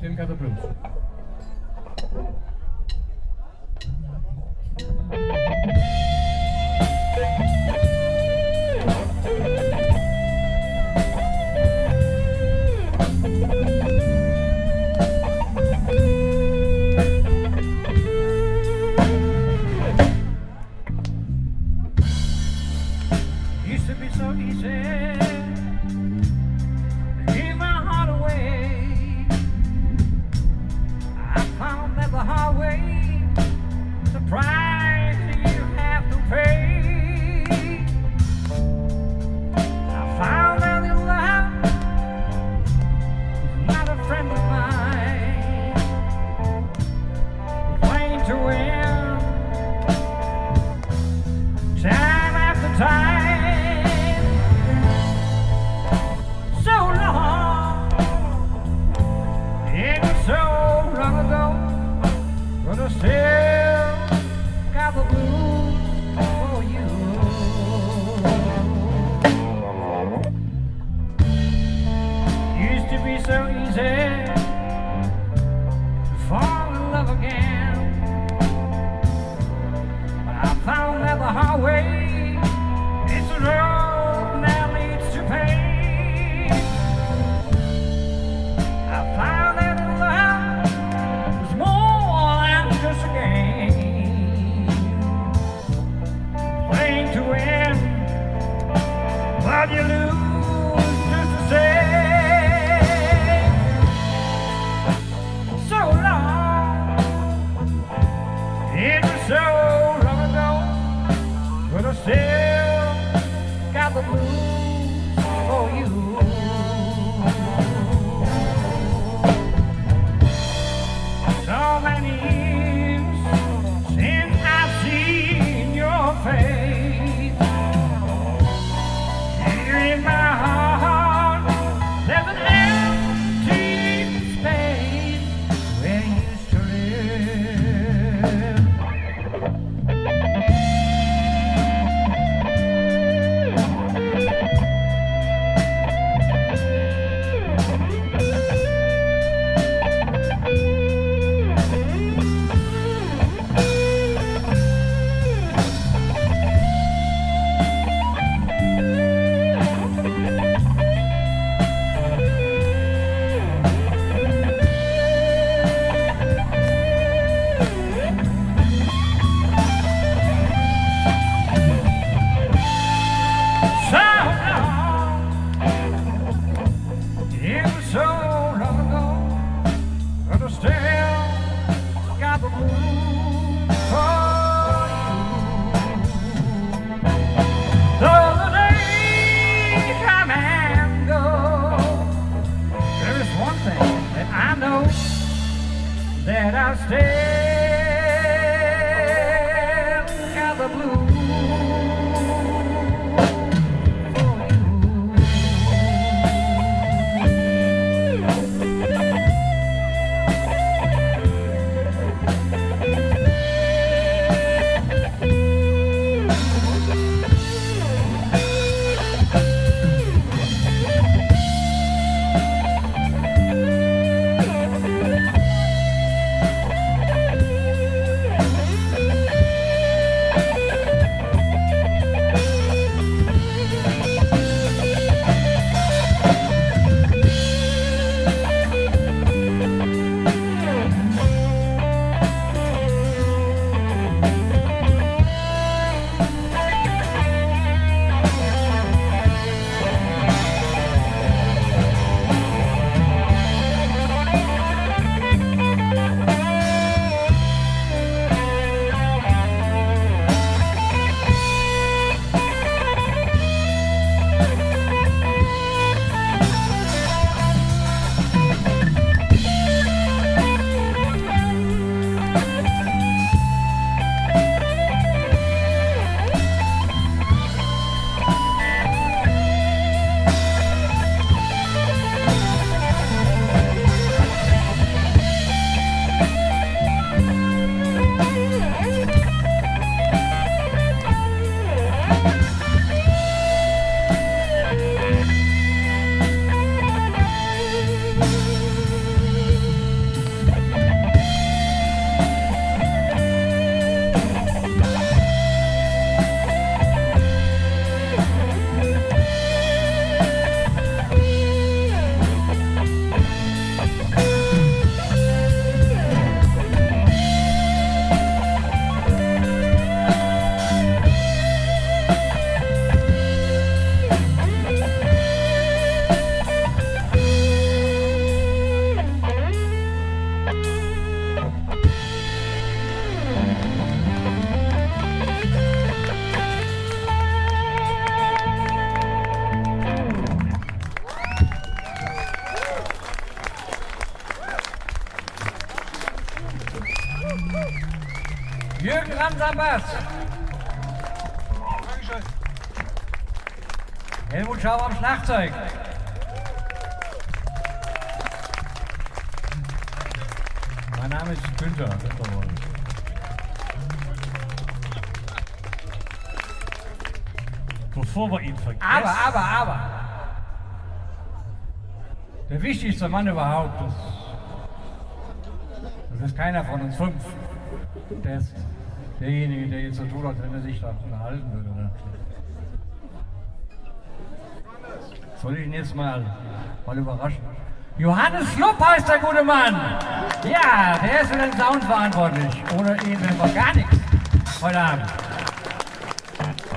Tim got the blues. Used to be so easy to give my heart away. I found that the hard way, the price you have to pay. I found that your love is not a friend of mine. We're playing to win, time after time. But I still got the blues for you. Used to be so easy to fall in love again, but I found that the hard way, it's a road that leads to pain. I found that in love was more than just a game, playing to win, but you lose just the same. So long, it was so long ago, but I still got the blues for you. So many years since I've seen your face. Here in my heart, there's an empty space where you used to live. It was so long ago, but I still got the blues for you. Though the days come and go, there is one thing that I know, that I still got the blues. Jürgen Ranz am Bass. Dankeschön. Helmut Schauer am Schlagzeug. Mein Name ist Günther. Bevor wir ihn vergessen. Aber. Der wichtigste Mann überhaupt das ist keiner von uns 5. Der ist derjenige, der jetzt so tut, als wenn er sich da unterhalten würde. Oder? Soll ich ihn jetzt mal überraschen? Johannes Lupp heißt der gute Mann. Ja, der ist für den Sound verantwortlich. Ohne ihn wäre gar nichts heute Abend.